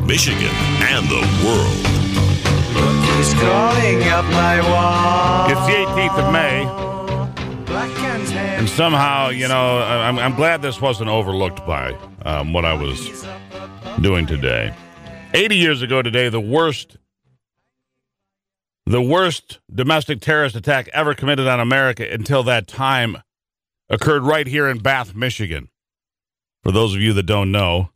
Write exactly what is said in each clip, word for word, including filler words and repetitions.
Michigan, and the world. Look, he's crawling up my wall. It's the eighteenth of May. And somehow, you know, I'm, I'm glad this wasn't overlooked by um, what I was doing today. eighty years ago today, the worst, the worst domestic terrorist attack ever committed on America until that time occurred right here in Bath, Michigan. For those of you that don't know,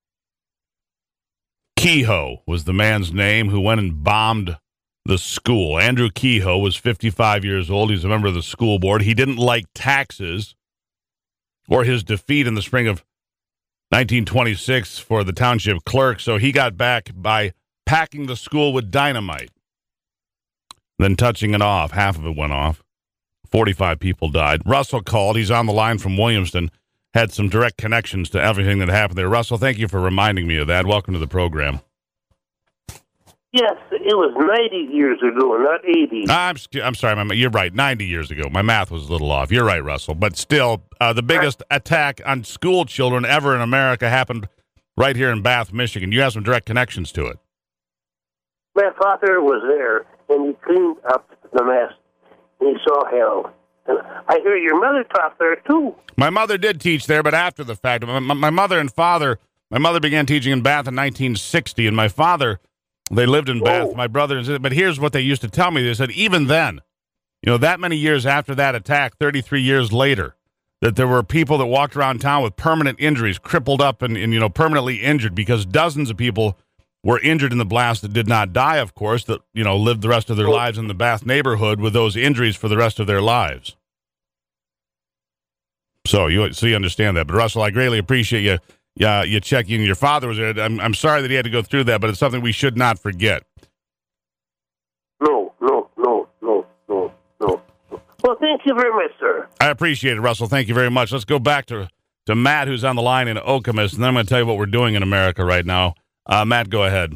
Kehoe was the man's name who went and bombed the school. Andrew Kehoe was fifty-five years old. He's a member of the school board. He didn't like taxes or his defeat in the spring of nineteen twenty-six for the township clerk, so he got back by packing the school with dynamite, then touching it off. Half of it went off. forty-five people died. Russell called. He's on the line from Williamston. Had some direct connections to everything that happened there. Russell, thank you for reminding me of that. Welcome to the program. Yes, it was ninety years ago, not eighty. I'm I'm sorry, my, you're right, ninety years ago. My math was a little off. You're right, Russell. But still, uh, the biggest right. attack on school children ever in America happened right here in Bath, Michigan. You have some direct connections to it. My father was there, and he cleaned up the mess. And he saw hell. And I hear your mother taught there, too. My mother did teach there, but after the fact. My, my mother and father, my mother began teaching in Bath in nineteen sixty, and my father... They lived in Bath, my brother. But here's what they used to tell me. They said even then, you know, that many years after that attack, thirty-three years later, that there were people that walked around town with permanent injuries, crippled up and, and, you know, permanently injured because dozens of people were injured in the blast that did not die, of course, that, you know, lived the rest of their lives in the Bath neighborhood with those injuries for the rest of their lives. So you, so you understand that. But, Russell, I greatly appreciate you. Yeah, you check in. Your father was there. I'm, I'm sorry that he had to go through that, but it's something we should not forget. No, no, no, no, no, no. Well, thank you very much, sir. I appreciate it, Russell. Thank you very much. Let's go back to, to Matt, who's on the line in Okemos, and then I'm going to tell you what we're doing in America right now. Uh, Matt, go ahead.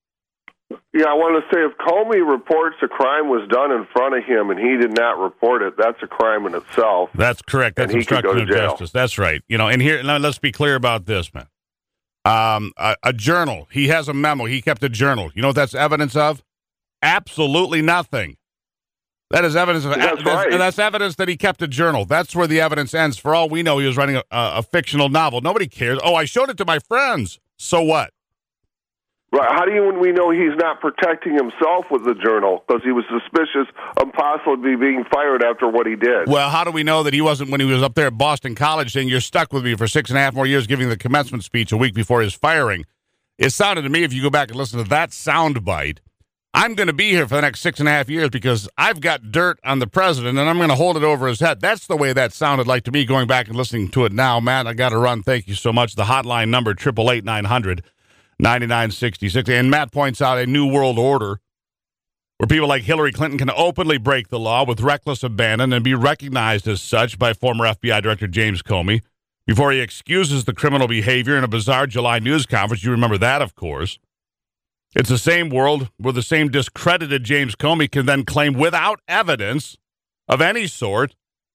Yeah, I want to say if Comey reports a crime was done in front of him and he did not report it, that's a crime in itself. That's correct. That's obstruction of justice. That's right. You know, and here, now let's be clear about this, man. Um, a, a journal. He has a memo. He kept a journal. You know what that's evidence of? Absolutely nothing. That is evidence of. That's, a, right. that's evidence that he kept a journal. That's where the evidence ends. For all we know, he was writing a, a, a fictional novel. Nobody cares. Oh, I showed it to my friends. So what? Right. How do you, when we know he's not protecting himself with the journal because he was suspicious of possibly being fired after what he did? Well, how do we know that he wasn't when he was up there at Boston College saying, you're stuck with me for six and a half more years, giving the commencement speech a week before his firing? It sounded to me, if you go back and listen to that soundbite, I'm going to be here for the next six and a half years because I've got dirt on the president and I'm going to hold it over his head. That's the way that sounded like to me going back and listening to it now. Matt, I got to run. Thank you so much. The hotline number, eight eight eight, nine hundred, ninety-nine sixty-six. And Matt points out a new world order where people like Hillary Clinton can openly break the law with reckless abandon and be recognized as such by former F B I Director James Comey before he excuses the criminal behavior in a bizarre July news conference. You remember that, of course. It's the same world where the same discredited James Comey can then claim without evidence of any sort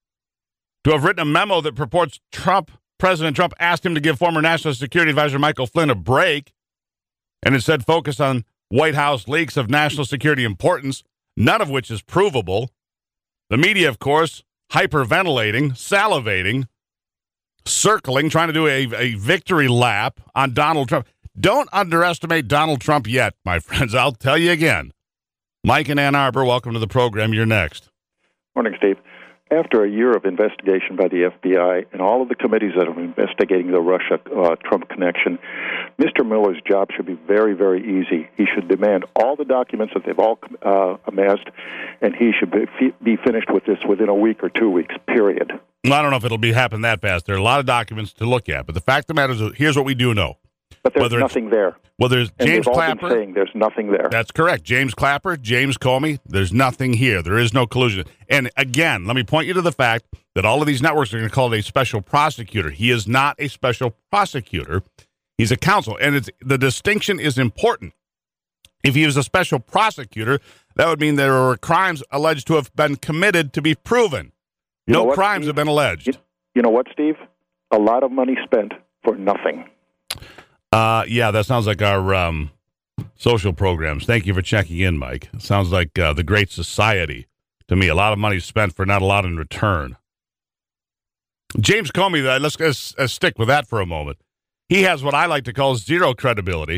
to have written a memo that purports Trump, President Trump asked him to give former National Security Advisor Michael Flynn a break and instead focus on White House leaks of national security importance, none of which is provable. The media, of course, hyperventilating, salivating, circling, trying to do a, a victory lap on Donald Trump. Don't underestimate Donald Trump yet, my friends. I'll tell you again. Mike in Ann Arbor, welcome to the program. You're next. Morning, Steve. After a year of investigation by the F B I and all of the committees that are investigating the Russia-Trump uh, connection, Mister Mueller's job should be very, very easy. He should demand all the documents that they've all uh, amassed, and he should be, be finished with this within a week or two weeks, period. Well, I don't know if it'll be happen that fast. There are a lot of documents to look at, but the fact of the matter is, here's what we do know. But there's nothing there. Well, there's and James they've all Clapper. Been saying there's nothing there. That's correct. James Clapper, James Comey, there's nothing here. There is no collusion. And again, let me point you to the fact that all of these networks are going to call it a special prosecutor. He is not a special prosecutor. He's a counsel. And it's, the distinction is important. If he was a special prosecutor, that would mean there were crimes alleged to have been committed to be proven. You no what, crimes Steve? have been alleged. You, you know what, Steve? A lot of money spent for nothing. Uh, yeah, that sounds like our um, social programs. Thank you for checking in, Mike. It sounds like uh, the Great Society to me. A lot of money spent for not a lot in return. James Comey, let's, let's, let's stick with that for a moment. He has what I like to call zero credibility.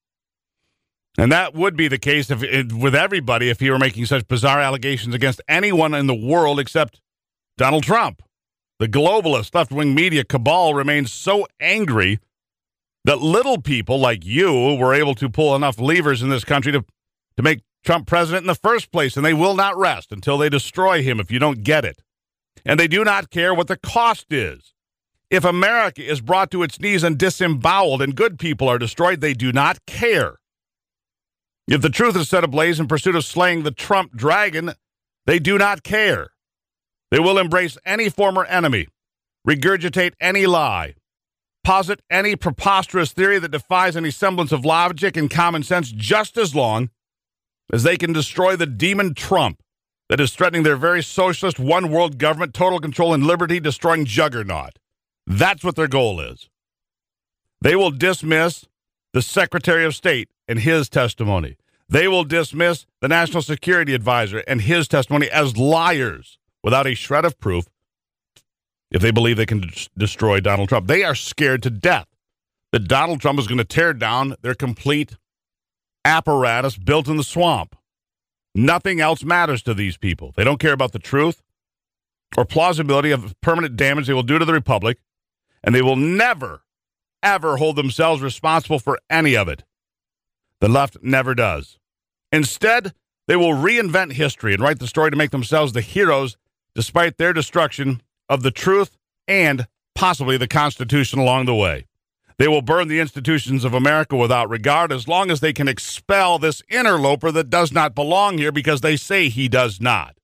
And that would be the case if it, with everybody if he were making such bizarre allegations against anyone in the world except Donald Trump. The globalist left-wing media cabal remains so angry that little people like you were able to pull enough levers in this country to, to make Trump president in the first place, and they will not rest until they destroy him if you don't get it. And they do not care what the cost is. If America is brought to its knees and disemboweled and good people are destroyed, they do not care. If the truth is set ablaze in pursuit of slaying the Trump dragon, they do not care. They will embrace any former enemy, regurgitate any lie, posit any preposterous theory that defies any semblance of logic and common sense just as long as they can destroy the demon Trump that is threatening their very socialist one-world government, total control and liberty-destroying juggernaut. That's what their goal is. They will dismiss the Secretary of State and his testimony. They will dismiss the National Security Advisor and his testimony as liars without a shred of proof if they believe they can d- destroy Donald Trump. They are scared to death that Donald Trump is going to tear down their complete apparatus built in the swamp. Nothing else matters to these people. They don't care about the truth or plausibility of permanent damage they will do to the republic, and they will never, ever hold themselves responsible for any of it. The left never does. Instead, they will reinvent history and write the story to make themselves the heroes despite their destruction of the truth and possibly the Constitution along the way. They will burn the institutions of America without regard as long as they can expel this interloper that does not belong here because they say he does not.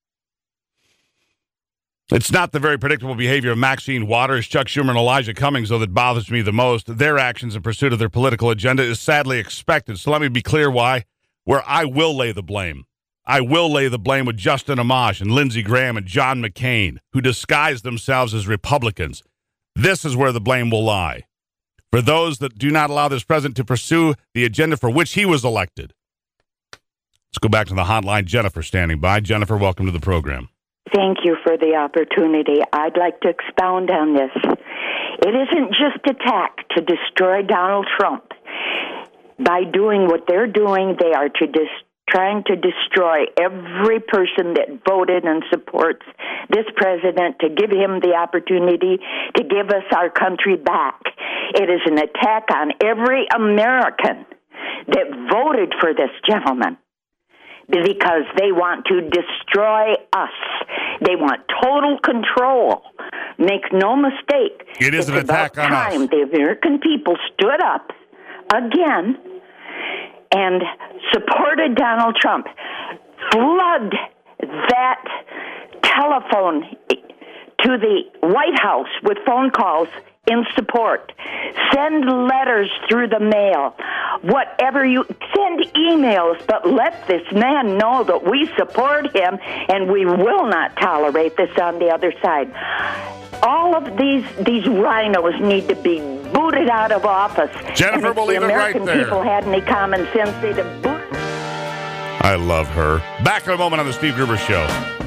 It's not the very predictable behavior of Maxine Waters, Chuck Schumer, and Elijah Cummings, though, that bothers me the most. Their actions in pursuit of their political agenda is sadly expected. So let me be clear why, where I will lay the blame. I will lay the blame with Justin Amash and Lindsey Graham and John McCain, who disguise themselves as Republicans. This is where the blame will lie. For those that do not allow this president to pursue the agenda for which he was elected. Let's go back to the hotline. Jennifer standing by. Jennifer, welcome to the program. Thank you for the opportunity. I'd like to expound on this. It isn't just attack to destroy Donald Trump. By doing what they're doing, they are to dis- trying to destroy every person that voted and supports this president, to give him the opportunity to give us our country back. It is an attack on every American that voted for this gentleman, because they want to destroy us. They want total control. Make no mistake. It is an attack on us. It's about time the American people stood up again and supported Donald Trump. Flood that telephone to the White House with phone calls in support. Send letters through the mail. Whatever you send emails, but let this man know that we support him and we will not tolerate this on the other side. All of these these rhinos need to be booted out of office. Jennifer, and if believe the it right American there. people had any common sense, they'd have booted. I love her. Back in a moment on the Steve Gruber Show.